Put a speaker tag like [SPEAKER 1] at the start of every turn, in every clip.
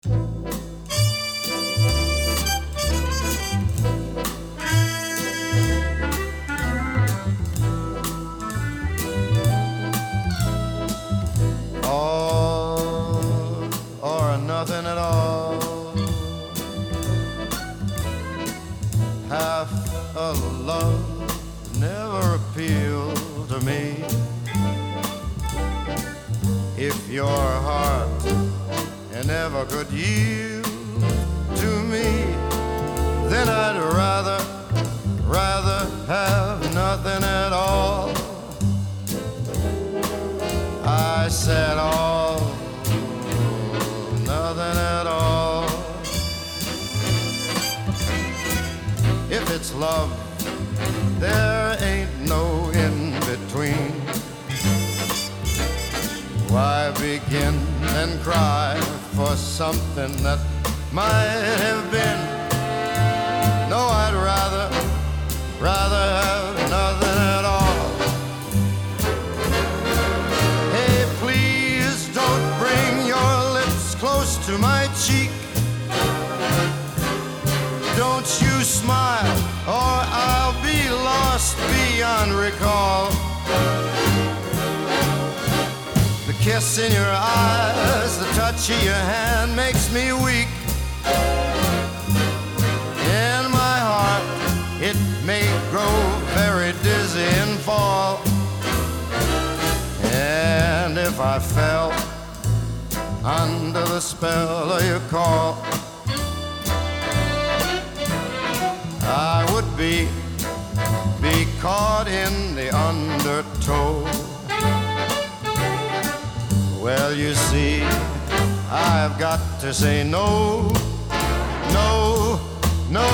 [SPEAKER 1] All or nothing at all. Half a love never appealed to me. If your heart never could yield to me, then I'd rather have nothing at all. I said all, nothing at all. If it's love, there ain't no in between. Why begin and cry for something that might have been? No, I'd rather have nothing at all. Hey, please don't bring your lips close to my cheek. Don't you smile or I'll be lost beyond recall. The kiss in your eyes, the touch of your hand makes me weak. In my heart, it may grow very dizzy and fall. And if I fell under the spell of your call, I would be caught in the undertow. Well, you see, I've got to say no, no, no,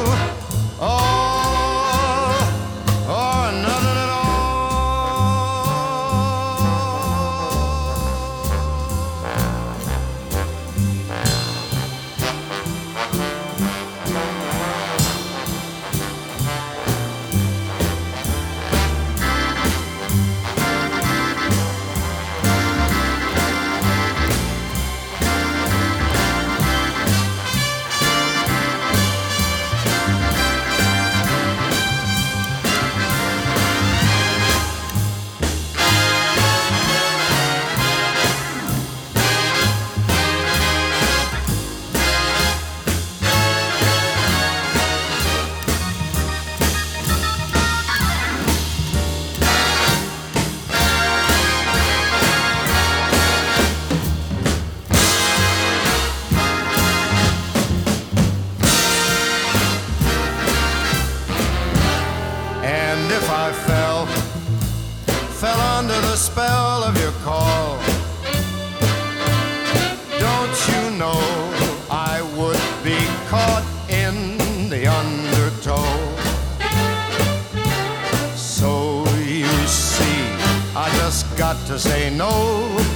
[SPEAKER 1] all or nothing at all. If I fell under the spell of your call, don't you know I would be caught in the undertow? So you see, I just got to say no,